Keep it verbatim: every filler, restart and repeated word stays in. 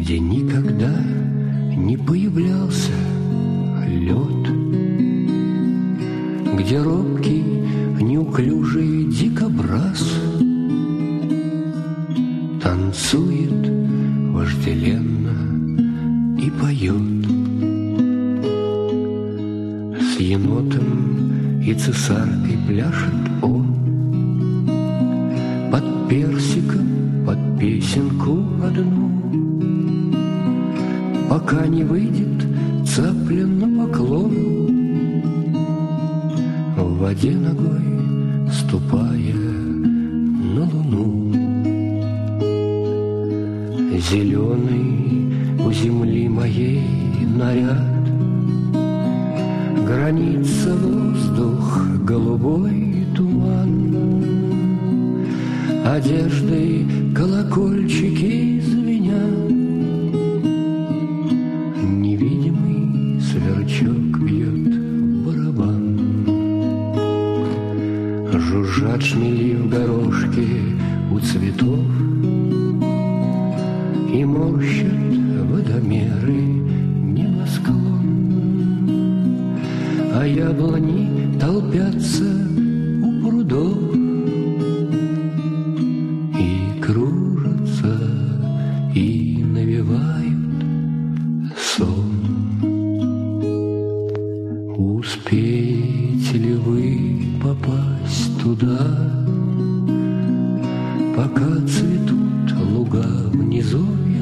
где никогда не появлялся лед, где робкий, неуклюжий дикобраз танцует вожделенно и поет. С енотом и цесаркой пляшет он под персиком, под песенку одну, пока не выйдет цапля на поклон, в воде ногой ступая на луну. Зеленый у земли моей наряд, граница воздух, голубой туман, одеждой колокольчики звенят, невидимый сверчок бьет барабан. Жужжат шмели в горошке у цветов, и морщат водомеры небосклон, а яблони толпятся у прудов и кружатся, и навевают сон. Успеете ли вы попасть туда, пока цветут луга внизу?